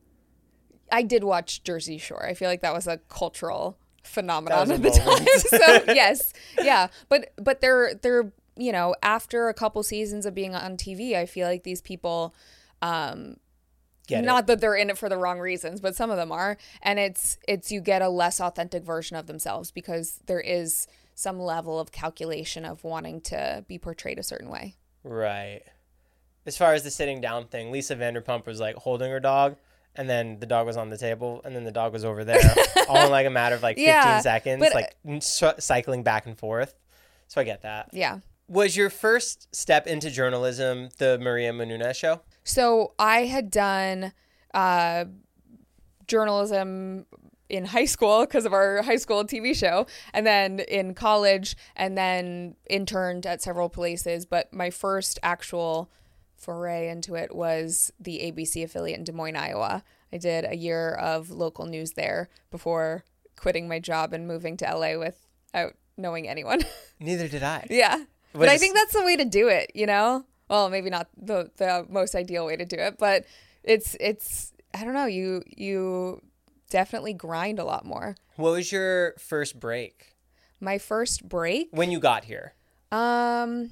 I did watch Jersey Shore. I feel like that was a cultural phenomenon at the time. So yes, yeah, but but they're they're you know, after a couple seasons of being on T V, I feel like these people, um, get not it. that they're in it for the wrong reasons, but some of them are, and it's it's you get a less authentic version of themselves because there is some level of calculation of wanting to be portrayed a certain way. Right. As far as the sitting down thing, Lisa Vanderpump was like holding her dog. And then the dog was on the table, and then the dog was over there, all in like a matter of like fifteen yeah, seconds, but, like c- cycling back and forth. So I get that. Yeah. Was your first step into journalism the Maria Menounos show? So I had done uh, journalism in high school because of our high school T V show, and then in college, and then interned at several places. But my first actual foray into it was the A B C affiliate in Des Moines, Iowa. I did a year of local news there before quitting my job and moving to L A without knowing anyone. Neither did I. Yeah. What But I is- think that's the way to do it, you know? Well, maybe not the the most ideal way to do it, but it's it's I don't know, you you definitely grind a lot more. What was your first break My first break, when you got here? um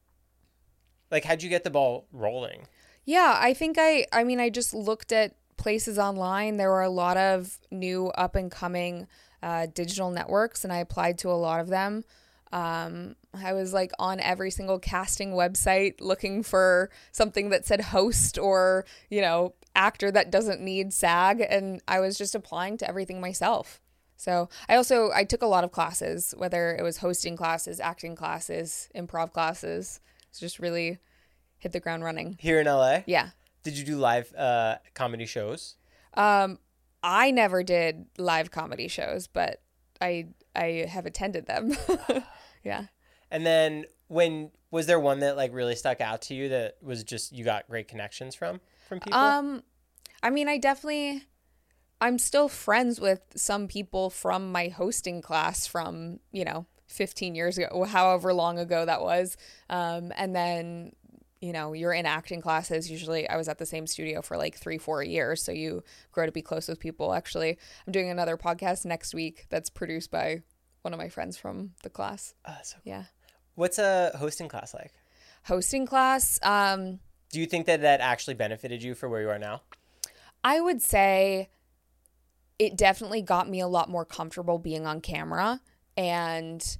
Like, how'd you get the ball rolling? yeah, I think I I mean I just looked at places online. There were a lot of new up and coming uh, digital networks, and I applied to a lot of them. Um, I was like on every single casting website looking for something that said host or, you know, actor that doesn't need SAG. And I was just applying to everything myself. So I also, I took a lot of classes, whether it was hosting classes, acting classes, improv classes. It's just really hit the ground running. Here in L A? Yeah. Did you do live uh, comedy shows? Um, I never did live comedy shows, but I, I have attended them. Yeah. And then when was there one that like really stuck out to you that was just you got great connections from from people? Um, I mean, I definitely, I'm still friends with some people from my hosting class from, you know, fifteen years ago, however long ago that was. Um, and then, you know, you're in acting classes. Usually I was at the same studio for like three, four years. So you grow to be close with people. Actually, I'm doing another podcast next week that's produced by one of my friends from the class. Oh, so cool. Yeah. What's a hosting class like? Hosting class, um, Do you think that that actually benefited you for where you are now? I would say it definitely got me a lot more comfortable being on camera and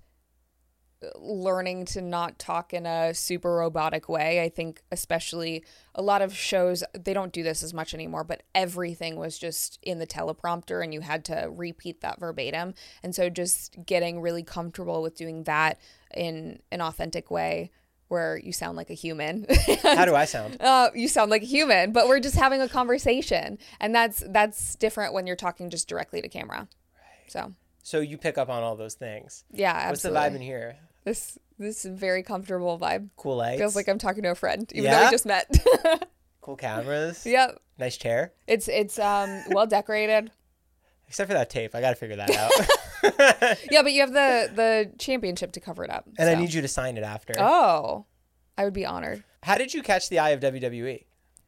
learning to not talk in a super robotic way. I think especially a lot of shows, they don't do this as much anymore, but everything was just in the teleprompter and you had to repeat that verbatim. And so just getting really comfortable with doing that in an authentic way where you sound like a human. How do I sound? Uh, you sound like a human, but we're just having a conversation. And that's that's different when you're talking just directly to camera. Right. So, So you pick up on all those things. yeah, absolutely. What's the vibe in here? This this very comfortable vibe. Cool lights? Feels like I'm talking to a friend, even though Yeah? we just met. Cool cameras? Yep. Nice chair? It's it's um well decorated. Except for that tape. I got to figure that out. Yeah, but you have the the championship to cover it up. And I so. need you to sign it after. Oh, I would be honored. How did you catch the eye of W W E?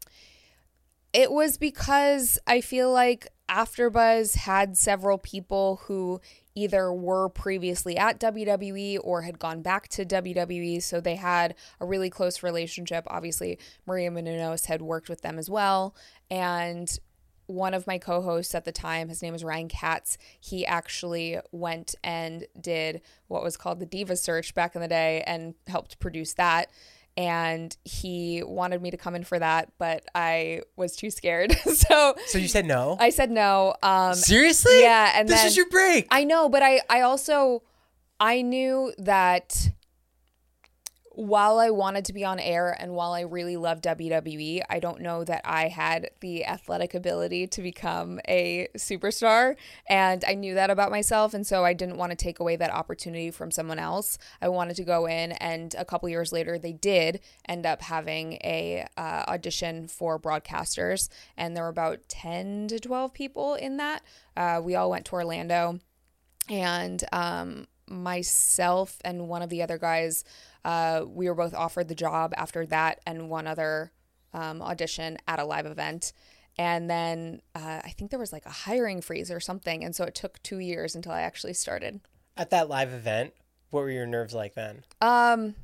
It was because I feel like AfterBuzz had several people who either were previously at W W E or had gone back to W W E, so they had a really close relationship. Obviously, Maria Menounos had worked with them as well, and one of my co-hosts at the time, his name is Ryan Katz, he actually went and did what was called the Diva Search back in the day and helped produce that. And he wanted me to come in for that, but I was too scared. so So you said no? I said no. Um, Seriously? Yeah. And this then, is your break. I know, but I, I also, I knew that while I wanted to be on air and while I really love W W E, I don't know that I had the athletic ability to become a superstar. And I knew that about myself. And so I didn't want to take away that opportunity from someone else. I wanted to go in, and a couple years later, they did end up having a uh, audition for broadcasters. And there were about ten to twelve people in that. Uh, we all went to Orlando, and um, myself and one of the other guys, Uh, we were both offered the job after that and one other um, audition at a live event. And then uh, I think there was like a hiring freeze or something. And so it took two years until I actually started. At that live event, what were your nerves like then? Um,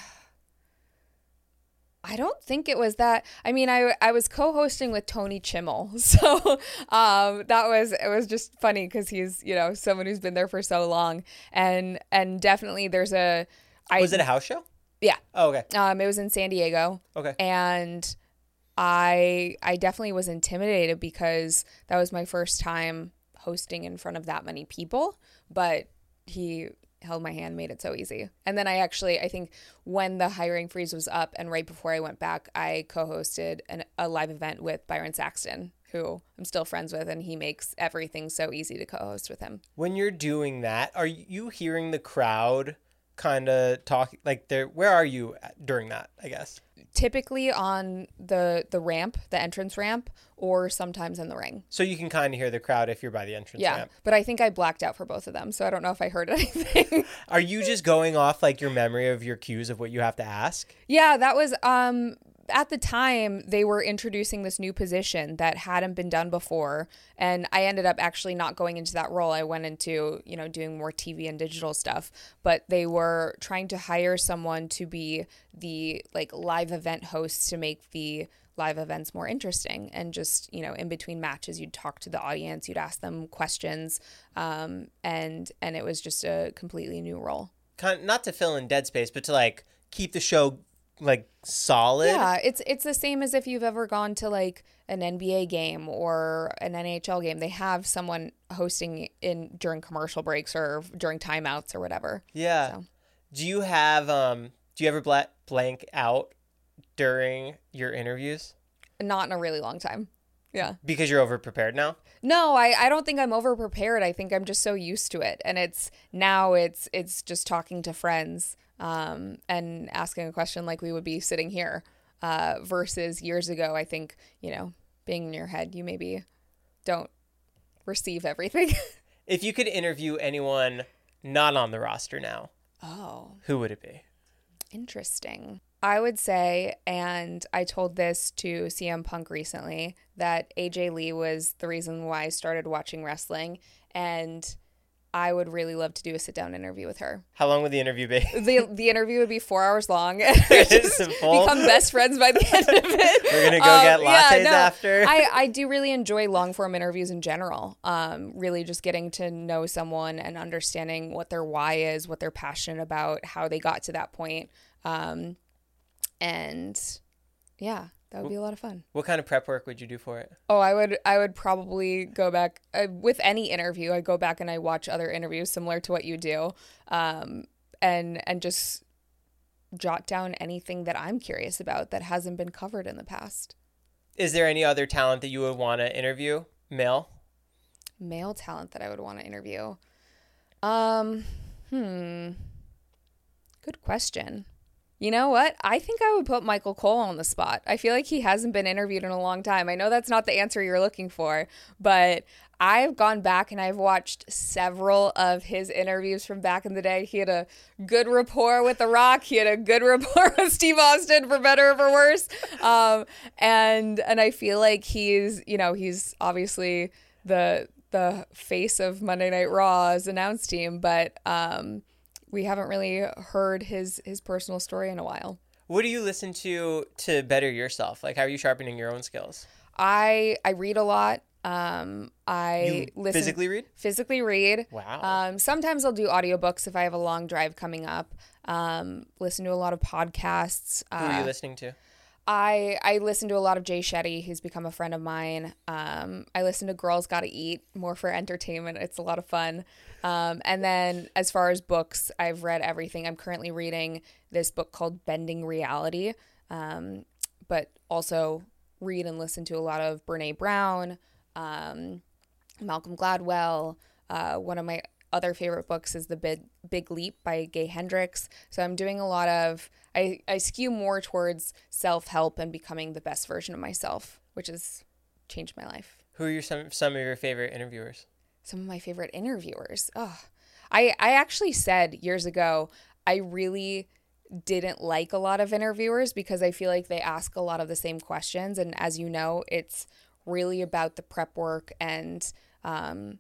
I don't think it was that. I mean, I I was co-hosting with Tony Chimmel. So um, that was, it was just funny because he's, you know, someone who's been there for so long. And, and definitely there's a, I, Was it a house show? Yeah. Oh, okay. Um, it was in San Diego. Okay. And I I definitely was intimidated because that was my first time hosting in front of that many people. But he held my hand, made it so easy. And then I actually, I think when the hiring freeze was up and right before I went back, I co-hosted an, a live event with Byron Saxton, who I'm still friends with, and he makes everything so easy to co-host with him. When you're doing that, are you hearing the crowd kind of talk like there? Where are you at during that, I guess? Typically on the the ramp, the entrance ramp, or sometimes in the ring. So you can kind of hear the crowd if you're by the entrance Yeah, ramp. but I think I blacked out for both of them, so I don't know if I heard anything. Are you just going off like your memory of your cues of what you have to ask? Yeah, that was um at the time they were introducing this new position that hadn't been done before, and I ended up actually not going into that role. I went into, you know, doing more T V and digital stuff, but they were trying to hire someone to be the like live event host to make the live events more interesting. And just, you know, in between matches, you'd talk to the audience, you'd ask them questions, um, and and it was just a completely new role. Kind not to fill in dead space, but to like keep the show like solid. Yeah, it's it's the same as if you've ever gone to like an N B A game or an N H L game. They have someone hosting in during commercial breaks or during timeouts or whatever. Yeah. So. Do you have um do you ever bla- blank out during your interviews? Not in a really long time. Yeah. Because you're over prepared now? No, I, I don't think I'm over prepared. I think I'm just so used to it. And it's now it's it's just talking to friends um, and asking a question like we would be sitting here uh, versus years ago. I think, you know, being in your head, you maybe don't receive everything. If you could interview anyone not on the roster now, oh, who would it be? Interesting. I would say, and I told this to C M Punk recently, that A J Lee was the reason why I started watching wrestling, and I would really love to do a sit-down interview with her. How long would the interview be? The the interview would be four hours long. Just become best friends by the end of it. We're going to go um, get lattes yeah, no, after. I, I do really enjoy long-form interviews in general. Um, really just getting to know someone and understanding what their why is, what they're passionate about, how they got to that point. Um, and yeah, that would be a lot of fun. What kind of prep work would you do for it? Oh, I would I would probably go back uh, with any interview. I go back and I watch other interviews similar to what you do, um, and and just jot down anything that I'm curious about that hasn't been covered in the past. Is there any other talent that you would want to interview? Male? Male talent that I would want to interview? Um, hmm. Good question. You know what? I think I would put Michael Cole on the spot. I feel like he hasn't been interviewed in a long time. I know that's not the answer you're looking for, but I've gone back and I've watched several of his interviews from back in the day. He had a good rapport with The Rock. He had a good rapport with Steve Austin, for better or for worse. Um, and and I feel like he's, you know, he's obviously the the face of Monday Night Raw's announce team, but um, we haven't really heard his his personal story in a while. What do you listen to to better yourself? Like, how are you sharpening your own skills? I I read a lot. Um, I You listen, physically read? Physically read. Wow. Um, sometimes I'll do audiobooks if I have a long drive coming up. Um, listen to a lot of podcasts. Who are you Uh, listening to? I I listen to a lot of Jay Shetty, who's become a friend of mine. Um, I listen to Girls Gotta Eat, more for entertainment. It's a lot of fun. Um, and then as far as books, I've read everything. I'm currently reading this book called Bending Reality, um, but also read and listen to a lot of Brene Brown, um, Malcolm Gladwell. Uh, one of my other favorite books is The Big, Big Leap by Gay Hendricks. So I'm doing a lot of, I, I skew more towards self-help and becoming the best version of myself, which has changed my life. Who are your, some some of your favorite interviewers? Some of my favorite interviewers. Oh, I, I actually said years ago, I really didn't like a lot of interviewers because I feel like they ask a lot of the same questions. And as you know, it's really about the prep work and um,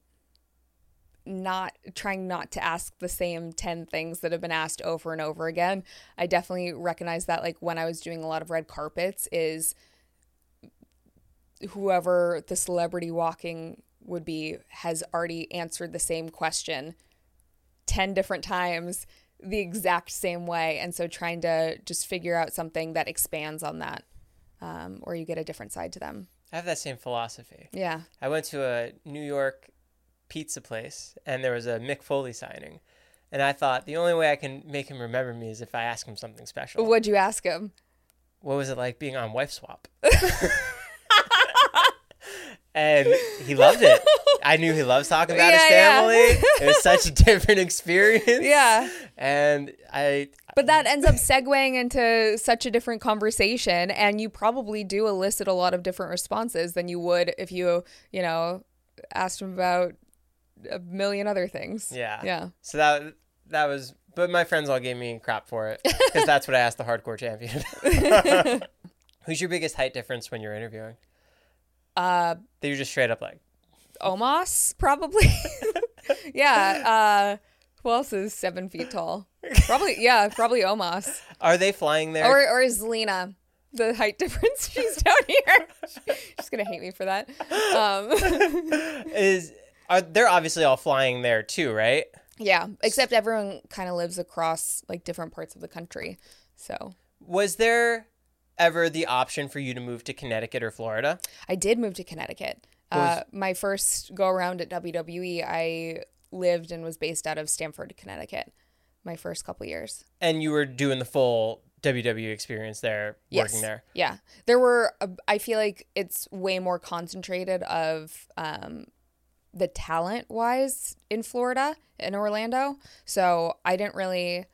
not trying not to ask the same ten things that have been asked over and over again. I definitely recognize that, like, when I was doing a lot of red carpets, is whoever the celebrity walking would be has already answered the same question ten different times the exact same way. And so trying to just figure out something that expands on that, um, or you get a different side to them. I have that same philosophy. Yeah. I went to a New York pizza place and there was a Mick Foley signing. And I thought the only way I can make him remember me is if I ask him something special. What'd you ask him? What was it like being on Wife Swap? And he loved it. I knew he loves talking about Yeah, his yeah. family. It was such a different experience. Yeah. And I, But that ends up segueing into such a different conversation, and you probably do elicit a lot of different responses than you would if you, you know, asked him about a million other things. yeah. Yeah. So that that was, but my friends all gave me crap for it because that's what I asked the hardcore champion. Who's your biggest height difference when you're interviewing? Uh, That you're just straight up like, Omos, probably. yeah. Uh, who else is seven feet tall? Probably, yeah, probably Omos. are they flying there? Or, or is Lena the height difference? She's down here. She's going to hate me for that. Um, Is are they're obviously all flying there too, right? yeah, except everyone kind of lives across like different parts of the country. So Was there ever the option for you to move to Connecticut or Florida? I did move to Connecticut. Uh, my first go around at W W E, I lived and was based out of Stamford, Connecticut, my first couple years. And you were doing the full W W E experience there, working there. Yeah. There were, uh, I feel like it's way more concentrated of um, the talent wise in Florida, in Orlando. So I didn't really,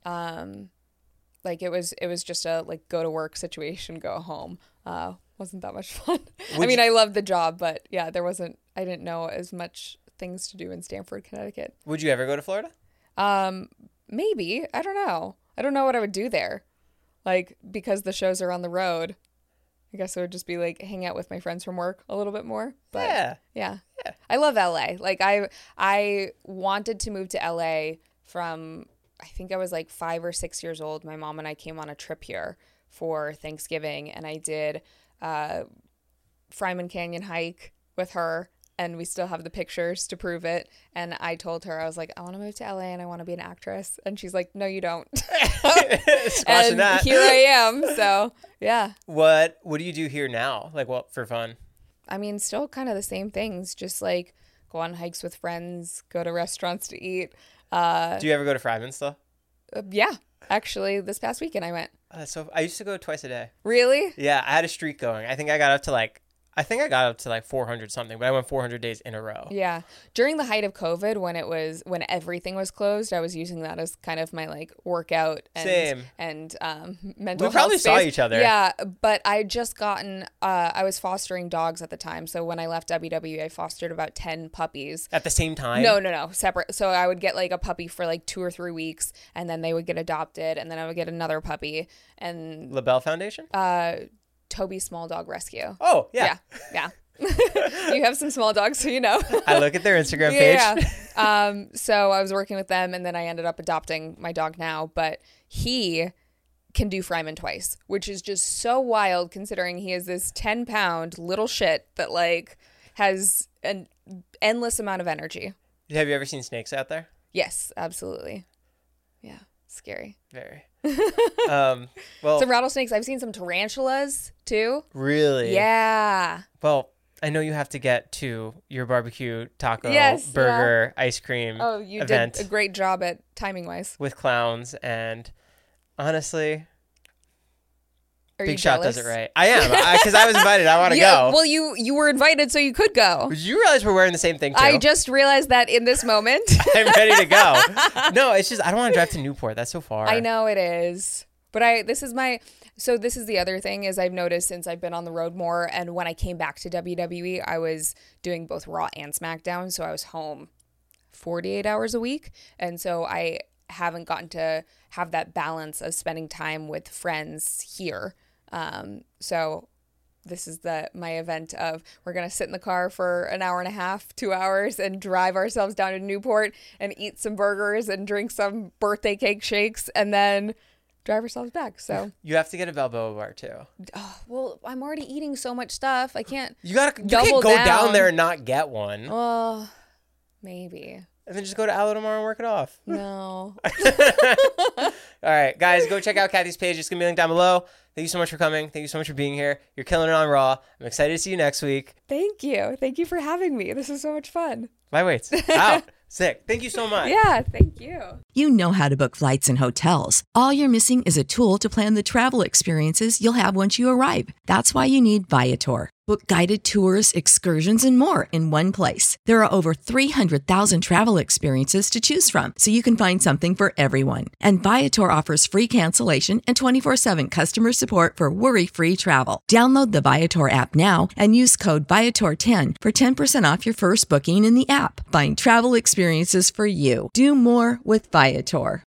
um, like it was, it was just a like go to work situation, go home. Uh, wasn't that much fun. I Would mean, you- I loved the job, but yeah, there wasn't, I didn't know as much things to do in Stamford, Connecticut. Would you ever go to Florida? Um, maybe. I don't know. I don't know what I would do there. Like, because the shows are on the road, I guess it would just be like hang out with my friends from work a little bit more. But Yeah. yeah. Yeah. I love L A. Like I I wanted to move to L A from I think I was like five or six years old. My mom and I came on a trip here for Thanksgiving, and I did uh Fryman Canyon hike with her, and we still have the pictures to prove it. And I told her, I was like, I want to move to L A and I want to be an actress. And she's like, no, you don't. Squashing and that. here I am. So yeah, What What do you do here now? Like, what for fun? I mean, still kind of the same things, just like go on hikes with friends, go to restaurants to eat. Uh, Do you ever go to Fryman still? uh, yeah, actually, this past weekend I went. Uh, so I used to go twice a day. Really? Yeah, I had a streak going. I think I got up to like, I think I got up to like four hundred something, but I went four hundred days in a row. Yeah. During the height of COVID, when it was when everything was closed, I was using that as kind of my like workout and Same. and um, mental We probably health saw space. each other. Yeah, but I just gotten. Uh, I was fostering dogs at the time, so when I left W W E, I fostered about ten puppies. At the same time? No, no, no, separate. So I would get like a puppy for like two or three weeks, and then they would get adopted, and then I would get another puppy, and LaBelle Foundation? uh, Toby Small Dog Rescue. oh, yeah. Yeah, yeah. You have some small dogs, so you know. I look at their Instagram page. Yeah. yeah. Um, so I was working with them, and then I ended up adopting my dog now. But he can do Fryman twice, which is just so wild considering he is this ten pound little shit that like has an endless amount of energy. Have you ever seen snakes out there? Yes, absolutely. Yeah, scary. Very. um, well, Some rattlesnakes. I've seen some tarantulas too. really? Yeah. Well, I know you have to get to your barbecue, taco, Yes, burger, ice cream Oh, you event did a great job at timing wise. with clowns, and honestly, Are Big you Shot jealous? does it right. I am, because I, I was invited. I want to Yeah, go. well, you you were invited, so you could go. Did you realize we're wearing the same thing, too? I just realized that in this moment. I'm ready to go. No, it's just, I don't want to drive to Newport. That's so far. I know it is. But I this is my so this is the other thing is I've noticed since I've been on the road more, and when I came back to W W E, I was doing both Raw and SmackDown, so I was home forty-eight hours a week, and so I haven't gotten to have that balance of spending time with friends here. Um, so this is the my event of we're gonna sit in the car for an hour and a half, two hours, and drive ourselves down to Newport and eat some burgers and drink some birthday cake shakes, and then drive ourselves back. So, You have to get a Balboa bar, too. oh, well, I'm already eating so much stuff. I can't. You gotta you Double can't go down. down. there and not get one. Oh, maybe And then just go to Aloe tomorrow and work it off. no. All right, guys, go check out Kathy's page. It's going to be linked down below. Thank you so much for coming. Thank you so much for being here. You're killing it on Raw. I'm excited to see you next week. Thank you. Thank you for having me. This is so much fun. My weight's out. Sick. Thank you so much. Yeah, thank you. You know how to book flights and hotels. All you're missing is a tool to plan the travel experiences you'll have once you arrive. That's why you need Viator. Book guided tours, excursions, and more in one place. There are over three hundred thousand travel experiences to choose from, so you can find something for everyone. And Viator offers free cancellation and twenty-four seven customer support for worry-free travel. Download the Viator app now and use code Viator ten for ten percent off your first booking in the app. Find travel experiences for you. Do more with Viator.